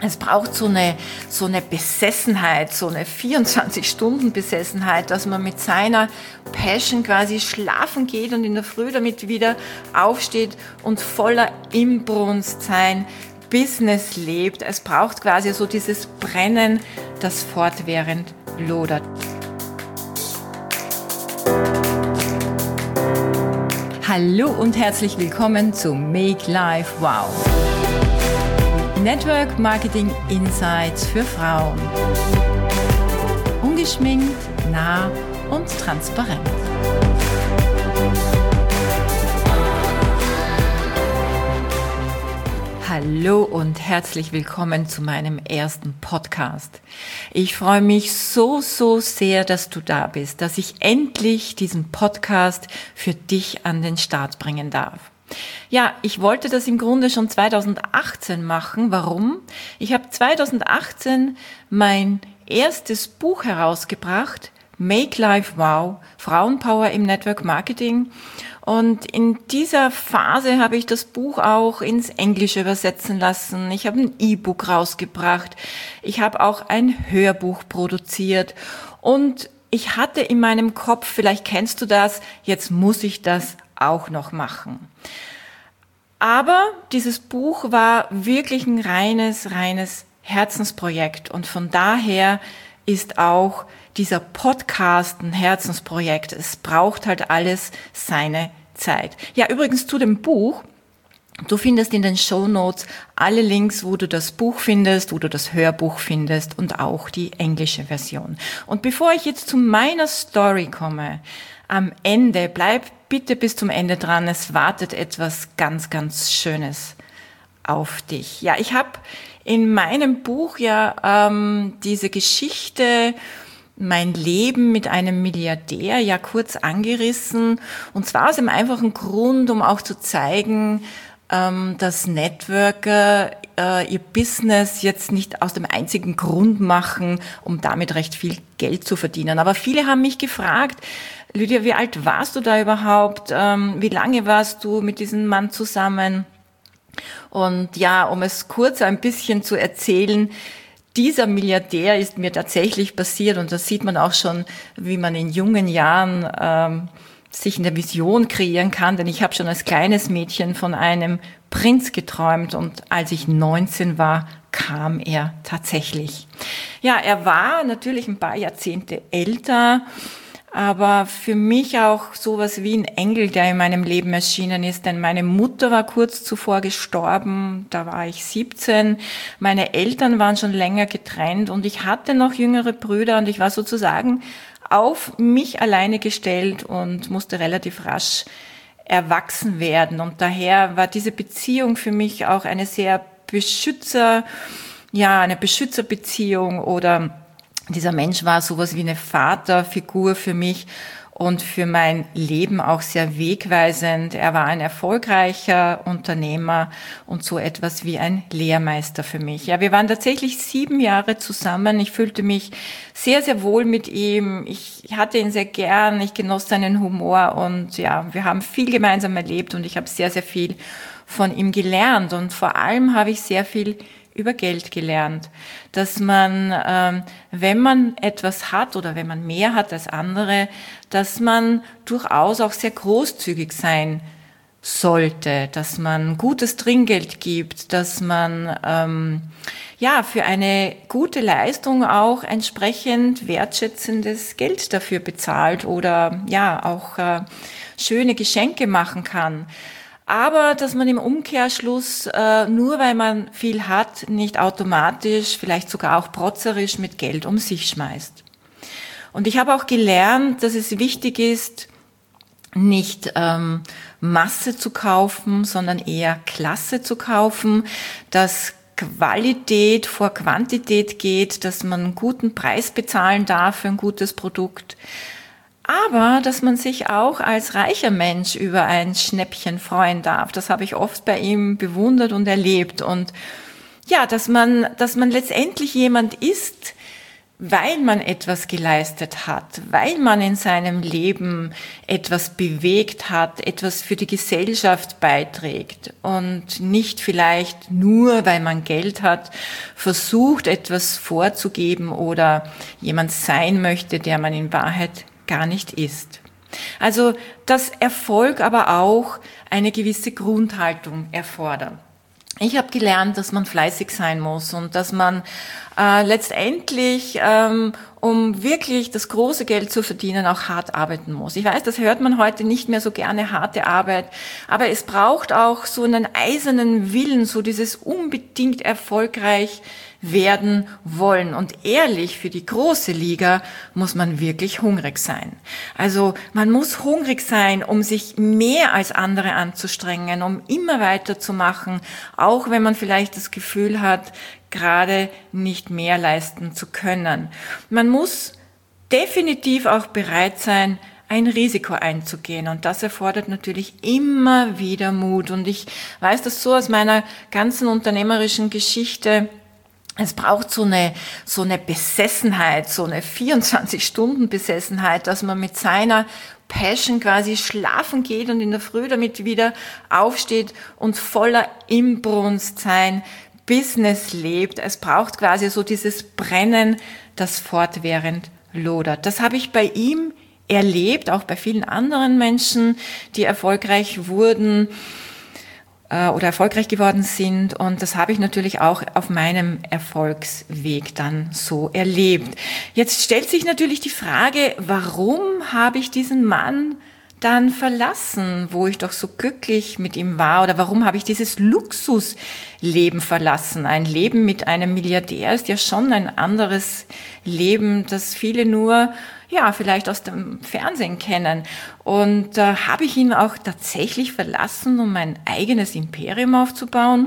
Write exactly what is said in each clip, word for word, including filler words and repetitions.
Es braucht so eine, so eine Besessenheit, so eine vierundzwanzig-Stunden-Besessenheit, dass man mit seiner Passion quasi schlafen geht und in der Früh damit wieder aufsteht und voller Inbrunst sein Business lebt. Es braucht quasi so dieses Brennen, das fortwährend lodert. Hallo und herzlich willkommen zu Make Life Wow. Network Marketing Insights für Frauen. Ungeschminkt, nah und transparent. Hallo und herzlich willkommen zu meinem ersten Podcast. Ich freue mich so, so sehr, dass du da bist, dass ich endlich diesen Podcast für dich an den Start bringen darf. Ja, ich wollte das im Grunde schon zweitausendachtzehn machen. Warum? Ich habe zweitausendachtzehn mein erstes Buch herausgebracht, Make Life Wow, Frauenpower im Network Marketing. Und in dieser Phase habe ich das Buch auch ins Englische übersetzen lassen. Ich habe ein E-Book rausgebracht. Ich habe auch ein Hörbuch produziert. Und ich hatte in meinem Kopf, vielleicht kennst du das, jetzt muss ich das auch noch machen. Aber dieses Buch war wirklich ein reines, reines Herzensprojekt. Und von daher ist auch dieser Podcast ein Herzensprojekt. Es braucht halt alles seine Zeit. Ja, übrigens zu dem Buch. Du findest in den Shownotes alle Links, wo du das Buch findest, wo du das Hörbuch findest und auch die englische Version. Und bevor ich jetzt zu meiner Story komme, am Ende, bleib bitte bis zum Ende dran, es wartet etwas ganz, ganz Schönes auf dich. Ja, ich habe in meinem Buch ja ähm, diese Geschichte, mein Leben mit einem Milliardär ja kurz angerissen, und zwar aus dem einfachen Grund, um auch zu zeigen, ähm, dass Networker äh, ihr Business jetzt nicht aus dem einzigen Grund machen, um damit recht viel Geld zu verdienen. Aber viele haben mich gefragt, Lydia, wie alt warst du da überhaupt? Ähm, wie lange warst du mit diesem Mann zusammen? Und ja, um es kurz ein bisschen zu erzählen, dieser Milliardär ist mir tatsächlich passiert, und das sieht man auch schon, wie man in jungen Jahren ähm, sich eine Vision kreieren kann, denn ich habe schon als kleines Mädchen von einem Prinz geträumt, und als ich neunzehn war, kam er tatsächlich. Ja, er war natürlich ein paar Jahrzehnte älter, aber für mich auch sowas wie ein Engel, der in meinem Leben erschienen ist, denn meine Mutter war kurz zuvor gestorben, da war ich siebzehn, meine Eltern waren schon länger getrennt und ich hatte noch jüngere Brüder, und ich war sozusagen auf mich alleine gestellt und musste relativ rasch erwachsen werden, und daher war diese Beziehung für mich auch eine sehr Beschützer, ja, eine Beschützerbeziehung, oder dieser Mensch war sowas wie eine Vaterfigur für mich und für mein Leben auch sehr wegweisend. Er war ein erfolgreicher Unternehmer und so etwas wie ein Lehrmeister für mich. Ja, wir waren tatsächlich sieben Jahre zusammen. Ich fühlte mich sehr, sehr wohl mit ihm. Ich hatte ihn sehr gern. Ich genoss seinen Humor, und ja, wir haben viel gemeinsam erlebt, und ich habe sehr, sehr viel von ihm gelernt, und vor allem habe ich sehr viel über Geld gelernt, dass man, ähm, wenn man etwas hat oder wenn man mehr hat als andere, dass man durchaus auch sehr großzügig sein sollte, dass man gutes Trinkgeld gibt, dass man ähm, ja für eine gute Leistung auch entsprechend wertschätzendes Geld dafür bezahlt oder ja auch äh, schöne Geschenke machen kann. Aber dass man im Umkehrschluss, äh, nur weil man viel hat, nicht automatisch, vielleicht sogar auch protzerisch mit Geld um sich schmeißt. Und ich habe auch gelernt, dass es wichtig ist, nicht ähm, Masse zu kaufen, sondern eher Klasse zu kaufen, dass Qualität vor Quantität geht, dass man einen guten Preis bezahlen darf für ein gutes Produkt. Aber dass man sich auch als reicher Mensch über ein Schnäppchen freuen darf. Das habe ich oft bei ihm bewundert und erlebt. Und ja, dass man, dass man letztendlich jemand ist, weil man etwas geleistet hat, weil man in seinem Leben etwas bewegt hat, etwas für die Gesellschaft beiträgt und nicht vielleicht nur, weil man Geld hat, versucht, etwas vorzugeben oder jemand sein möchte, der man in Wahrheit gar nicht ist. Also, dass Erfolg aber auch eine gewisse Grundhaltung erfordert. Ich habe gelernt, dass man fleißig sein muss und dass man äh, letztendlich, ähm, um wirklich das große Geld zu verdienen, auch hart arbeiten muss. Ich weiß, das hört man heute nicht mehr so gerne, harte Arbeit, aber es braucht auch so einen eisernen Willen, so dieses unbedingt erfolgreich werden wollen. Und ehrlich, für die große Liga muss man wirklich hungrig sein. Also man muss hungrig sein, um sich mehr als andere anzustrengen, um immer weiterzumachen, auch wenn man vielleicht das Gefühl hat, gerade nicht mehr leisten zu können. Man muss definitiv auch bereit sein, ein Risiko einzugehen. Und das erfordert natürlich immer wieder Mut. Und ich weiß das so aus meiner ganzen unternehmerischen Geschichte. Es braucht so eine, so eine Besessenheit, so eine vierundzwanzig-Stunden-Besessenheit, dass man mit seiner Passion quasi schlafen geht und in der Früh damit wieder aufsteht und voller Inbrunstsein Business lebt. Es braucht quasi so dieses Brennen, das fortwährend lodert. Das habe ich bei ihm erlebt, auch bei vielen anderen Menschen, die erfolgreich wurden oder erfolgreich geworden sind. Und das habe ich natürlich auch auf meinem Erfolgsweg dann so erlebt. Jetzt stellt sich natürlich die Frage, warum habe ich diesen Mann dann verlassen, wo ich doch so glücklich mit ihm war? Oder warum habe ich dieses Luxusleben verlassen? Ein Leben mit einem Milliardär ist ja schon ein anderes Leben, das viele nur ja, vielleicht aus dem Fernsehen kennen. Und äh, habe ich ihn auch tatsächlich verlassen, um mein eigenes Imperium aufzubauen?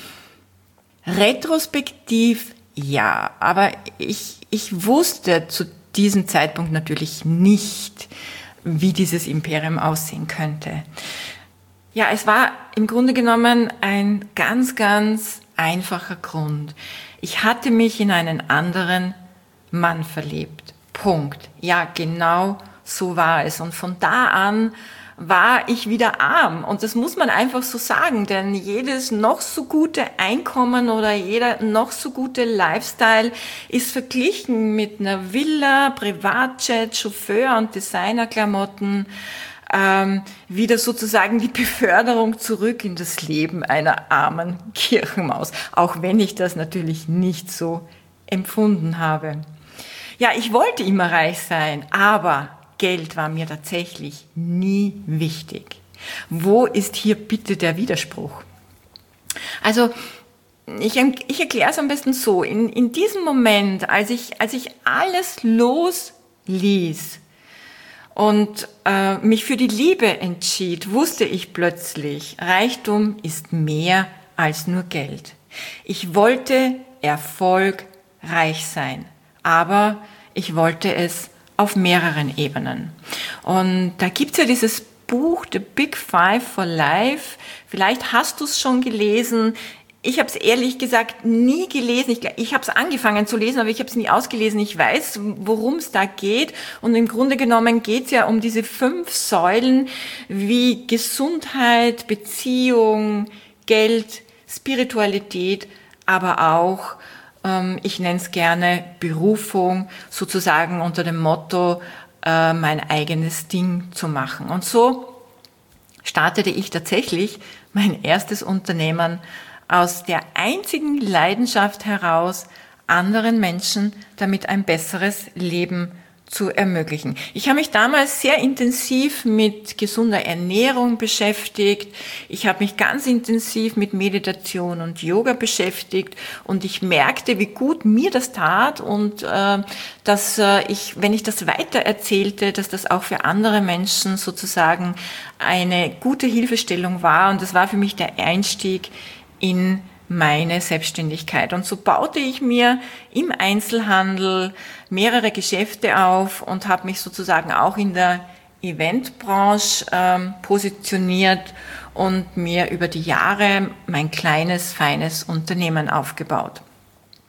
Retrospektiv ja, aber ich, ich wusste zu diesem Zeitpunkt natürlich nicht, wie dieses Imperium aussehen könnte. Ja, es war im Grunde genommen ein ganz, ganz einfacher Grund. Ich hatte mich in einen anderen Mann verliebt. Punkt. Ja, genau so war es. Und von da an war ich wieder arm. Und das muss man einfach so sagen, denn jedes noch so gute Einkommen oder jeder noch so gute Lifestyle ist verglichen mit einer Villa, Privatjet, Chauffeur und Designerklamotten ähm, wieder sozusagen die Beförderung zurück in das Leben einer armen Kirchenmaus. Auch wenn ich das natürlich nicht so empfunden habe. Ja, ich wollte immer reich sein, aber Geld war mir tatsächlich nie wichtig. Wo ist hier bitte der Widerspruch? Also, ich, ich erkläre es am besten so. In, in diesem Moment, als ich, als ich alles losließ und äh, mich für die Liebe entschied, wusste ich plötzlich, Reichtum ist mehr als nur Geld. Ich wollte erfolgreich sein. Aber ich wollte es auf mehreren Ebenen. Und da gibt's ja dieses Buch, The Big Five for Life. Vielleicht hast du es schon gelesen. Ich habe es ehrlich gesagt nie gelesen. Ich, ich habe es angefangen zu lesen, aber ich habe es nie ausgelesen. Ich weiß, worum es da geht. Und im Grunde genommen geht es ja um diese fünf Säulen wie Gesundheit, Beziehung, Geld, Spiritualität, aber auch ich nenne es gerne Berufung, sozusagen unter dem Motto, äh, mein eigenes Ding zu machen. Und so startete ich tatsächlich mein erstes Unternehmen aus der einzigen Leidenschaft heraus, anderen Menschen damit ein besseres Leben zu ermöglichen. Ich habe mich damals sehr intensiv mit gesunder Ernährung beschäftigt. Ich habe mich ganz intensiv mit Meditation und Yoga beschäftigt und ich merkte, wie gut mir das tat und äh, dass äh, ich, wenn ich das weiter erzählte, dass das auch für andere Menschen sozusagen eine gute Hilfestellung war und das war für mich der Einstieg in meine Selbstständigkeit. Und so baute ich mir im Einzelhandel mehrere Geschäfte auf und habe mich sozusagen auch in der Eventbranche ähm, positioniert und mir über die Jahre mein kleines, feines Unternehmen aufgebaut.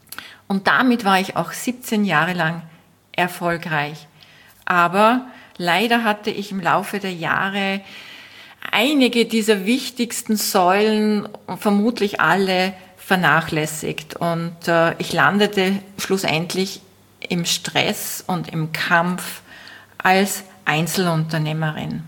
Und damit war ich auch siebzehn Jahre lang erfolgreich. Aber leider hatte ich im Laufe der Jahre einige dieser wichtigsten Säulen, vermutlich alle, vernachlässigt. Und äh, ich landete schlussendlich im Stress und im Kampf als Einzelunternehmerin.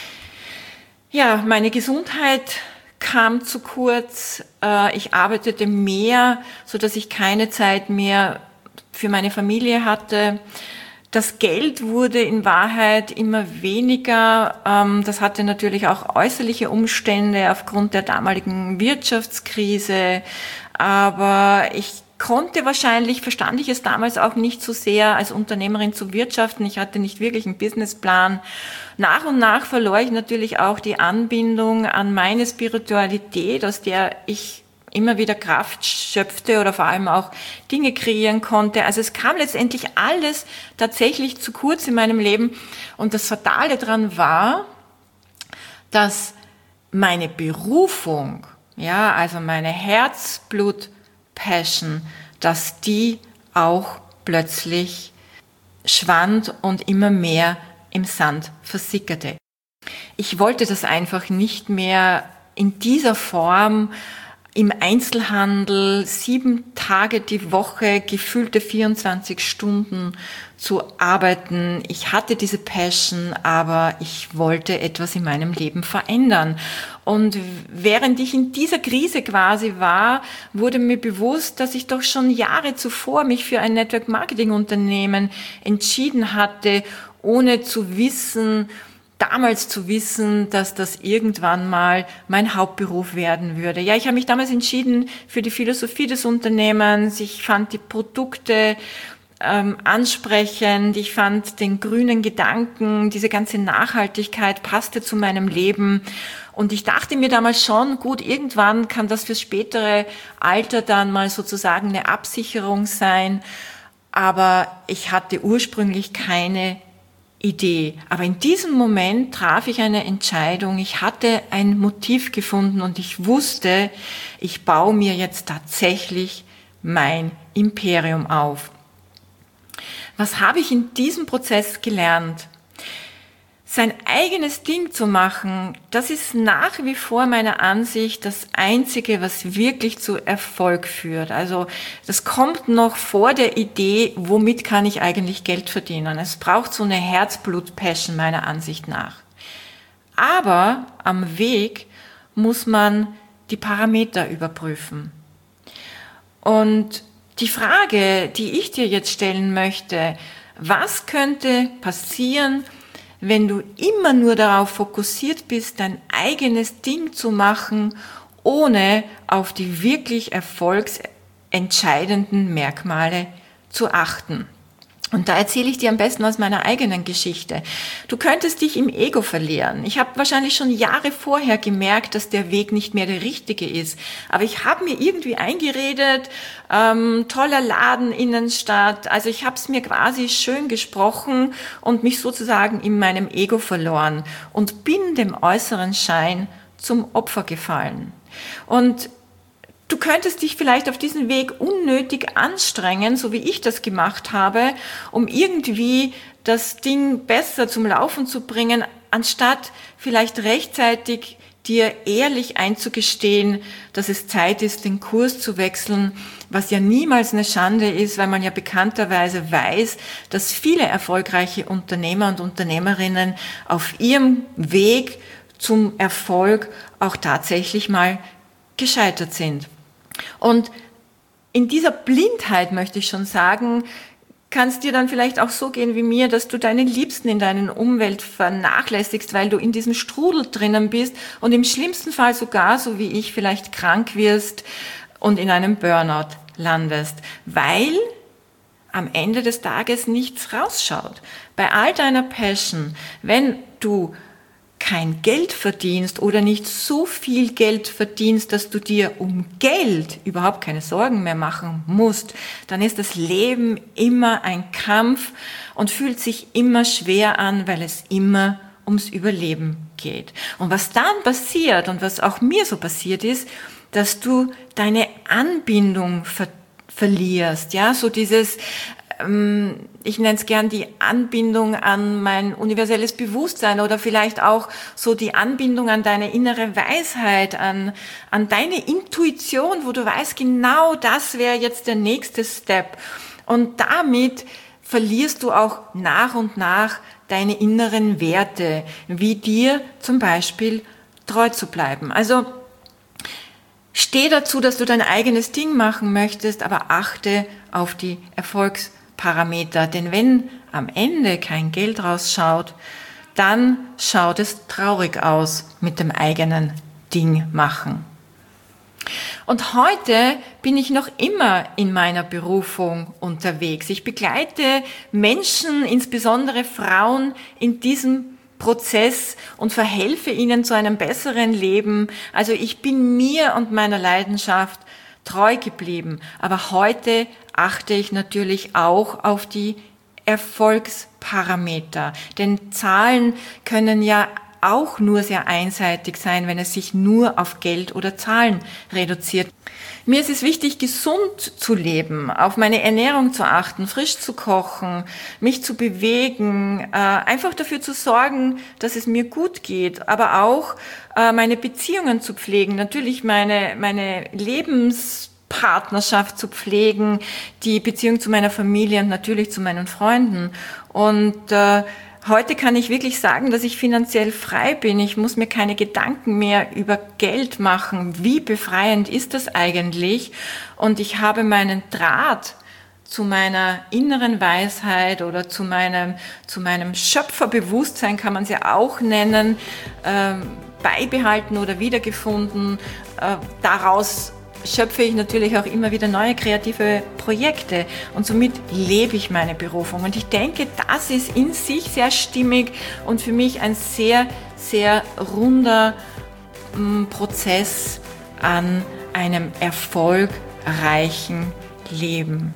Ja, meine Gesundheit kam zu kurz. Äh, ich arbeitete mehr, so dass ich keine Zeit mehr für meine Familie hatte. Das Geld wurde in Wahrheit immer weniger. Das hatte natürlich auch äußerliche Umstände aufgrund der damaligen Wirtschaftskrise. Aber ich konnte wahrscheinlich, verstand ich es damals auch nicht so sehr, als Unternehmerin zu wirtschaften. Ich hatte nicht wirklich einen Businessplan. Nach und nach verlor ich natürlich auch die Anbindung an meine Spiritualität, aus der ich immer wieder Kraft schöpfte oder vor allem auch Dinge kreieren konnte. Also es kam letztendlich alles tatsächlich zu kurz in meinem Leben. Und das Fatale daran war, dass meine Berufung, ja, also meine Herzblut-Passion, dass die auch plötzlich schwand und immer mehr im Sand versickerte. Ich wollte das einfach nicht mehr in dieser Form im Einzelhandel sieben Tage die Woche, gefühlte vierundzwanzig Stunden zu arbeiten. Ich hatte diese Passion, aber ich wollte etwas in meinem Leben verändern. Und während ich in dieser Krise quasi war, wurde mir bewusst, dass ich doch schon Jahre zuvor mich für ein Network-Marketing-Unternehmen entschieden hatte, ohne zu wissen, damals zu wissen, dass das irgendwann mal mein Hauptberuf werden würde. Ja, ich habe mich damals entschieden für die Philosophie des Unternehmens. Ich fand die Produkte ähm, ansprechend. Ich fand den grünen Gedanken, diese ganze Nachhaltigkeit passte zu meinem Leben. Und ich dachte mir damals schon, gut, irgendwann kann das fürs spätere Alter dann mal sozusagen eine Absicherung sein. Aber ich hatte ursprünglich keine Idee. Aber in diesem Moment traf ich eine Entscheidung. Ich hatte ein Motiv gefunden und ich wusste, ich baue mir jetzt tatsächlich mein Imperium auf. Was habe ich in diesem Prozess gelernt? Sein eigenes Ding zu machen, das ist nach wie vor meiner Ansicht das Einzige, was wirklich zu Erfolg führt. Also das kommt noch vor der Idee, womit kann ich eigentlich Geld verdienen. Es braucht so eine Herzblut-Passion meiner Ansicht nach. Aber am Weg muss man die Parameter überprüfen. Und die Frage, die ich dir jetzt stellen möchte, was könnte passieren, wenn du immer nur darauf fokussiert bist, dein eigenes Ding zu machen, ohne auf die wirklich erfolgsentscheidenden Merkmale zu achten. Und da erzähle ich dir am besten aus meiner eigenen Geschichte. Du könntest dich im Ego verlieren. Ich habe wahrscheinlich schon Jahre vorher gemerkt, dass der Weg nicht mehr der richtige ist. Aber ich habe mir irgendwie eingeredet, ähm, toller Laden, Innenstadt. Also ich habe es mir quasi schön gesprochen und mich sozusagen in meinem Ego verloren und bin dem äußeren Schein zum Opfer gefallen. Und du könntest dich vielleicht auf diesen Weg unnötig anstrengen, so wie ich das gemacht habe, um irgendwie das Ding besser zum Laufen zu bringen, anstatt vielleicht rechtzeitig dir ehrlich einzugestehen, dass es Zeit ist, den Kurs zu wechseln, was ja niemals eine Schande ist, weil man ja bekannterweise weiß, dass viele erfolgreiche Unternehmer und Unternehmerinnen auf ihrem Weg zum Erfolg auch tatsächlich mal gescheitert sind. Und in dieser Blindheit, möchte ich schon sagen, kann es dir dann vielleicht auch so gehen wie mir, dass du deine Liebsten in deiner Umwelt vernachlässigst, weil du in diesem Strudel drinnen bist und im schlimmsten Fall sogar, so wie ich, vielleicht krank wirst und in einem Burnout landest, weil am Ende des Tages nichts rausschaut. Bei all deiner Passion, wenn du kein Geld verdienst oder nicht so viel Geld verdienst, dass du dir um Geld überhaupt keine Sorgen mehr machen musst, dann ist das Leben immer ein Kampf und fühlt sich immer schwer an, weil es immer ums Überleben geht. Und was dann passiert und was auch mir so passiert ist, dass du deine Anbindung ver- verlierst, ja, so dieses, ähm, ich nenne es gern die Anbindung an mein universelles Bewusstsein oder vielleicht auch so die Anbindung an deine innere Weisheit, an, an deine Intuition, wo du weißt, genau das wäre jetzt der nächste Step. Und damit verlierst du auch nach und nach deine inneren Werte, wie dir zum Beispiel treu zu bleiben. Also steh dazu, dass du dein eigenes Ding machen möchtest, aber achte auf die Erfolgsparameter. Denn wenn am Ende kein Geld rausschaut, dann schaut es traurig aus mit dem eigenen Ding machen. Und heute bin ich noch immer in meiner Berufung unterwegs. Ich begleite Menschen, insbesondere Frauen, in diesem Prozess und verhelfe ihnen zu einem besseren Leben. Also ich bin mir und meiner Leidenschaft treu geblieben. Aber heute achte ich natürlich auch auf die Erfolgsparameter. Denn Zahlen können ja auch nur sehr einseitig sein, wenn es sich nur auf Geld oder Zahlen reduziert. Mir ist es wichtig, gesund zu leben, auf meine Ernährung zu achten, frisch zu kochen, mich zu bewegen, äh, einfach dafür zu sorgen, dass es mir gut geht, aber auch äh, meine Beziehungen zu pflegen, natürlich meine, meine Lebenspartnerschaft zu pflegen, die Beziehung zu meiner Familie und natürlich zu meinen Freunden. Und äh, Heute kann ich wirklich sagen, dass ich finanziell frei bin. Ich muss mir keine Gedanken mehr über Geld machen. Wie befreiend ist das eigentlich? Und ich habe meinen Draht zu meiner inneren Weisheit oder zu meinem, zu meinem Schöpferbewusstsein, kann man es ja auch nennen, äh, beibehalten oder wiedergefunden. Äh, daraus schöpfe ich natürlich auch immer wieder neue kreative Projekte und somit lebe ich meine Berufung. Und ich denke, das ist in sich sehr stimmig und für mich ein sehr, sehr runder m, Prozess an einem erfolgreichen Leben.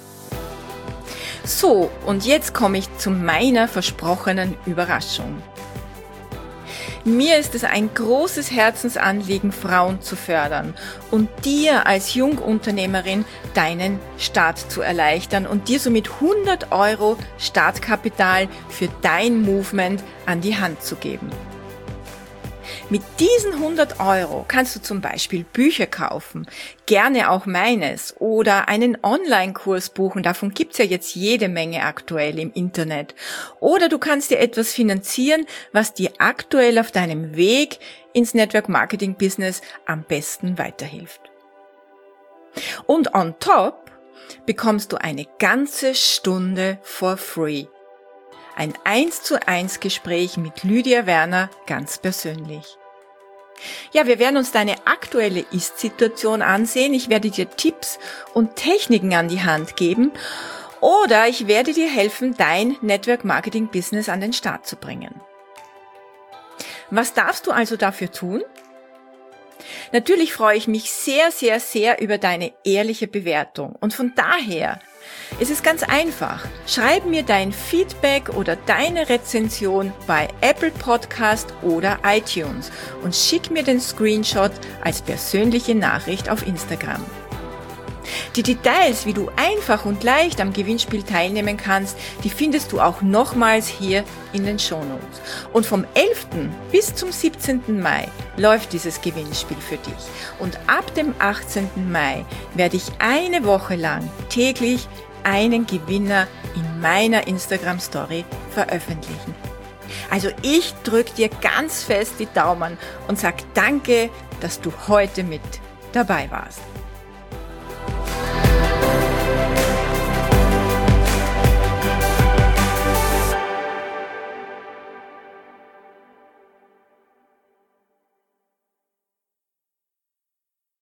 So, und jetzt komme ich zu meiner versprochenen Überraschung. Mir ist es ein großes Herzensanliegen, Frauen zu fördern und dir als Jungunternehmerin deinen Start zu erleichtern und dir somit hundert Euro Startkapital für dein Movement an die Hand zu geben. Mit diesen hundert Euro kannst du zum Beispiel Bücher kaufen, gerne auch meines, oder einen Online-Kurs buchen, davon gibt's ja jetzt jede Menge aktuell im Internet. Oder du kannst dir etwas finanzieren, was dir aktuell auf deinem Weg ins Network-Marketing-Business am besten weiterhilft. Und on top bekommst du eine ganze Stunde for free. Ein eins zu eins Gespräch mit Lydia Werner ganz persönlich. Ja, wir werden uns deine aktuelle Ist-Situation ansehen. Ich werde dir Tipps und Techniken an die Hand geben oder ich werde dir helfen, dein Network-Marketing-Business an den Start zu bringen. Was darfst du also dafür tun? Natürlich freue ich mich sehr, sehr, sehr über deine ehrliche Bewertung und von daher es ist ganz einfach. Schreib mir dein Feedback oder deine Rezension bei Apple Podcast oder iTunes und schick mir den Screenshot als persönliche Nachricht auf Instagram. Die Details, wie du einfach und leicht am Gewinnspiel teilnehmen kannst, die findest du auch nochmals hier in den Shownotes. Und vom elften bis zum siebzehnten Mai läuft dieses Gewinnspiel für dich. Und ab dem achtzehnten Mai werde ich eine Woche lang täglich einen Gewinner in meiner Instagram-Story veröffentlichen. Also ich drücke dir ganz fest die Daumen und sag danke, dass du heute mit dabei warst.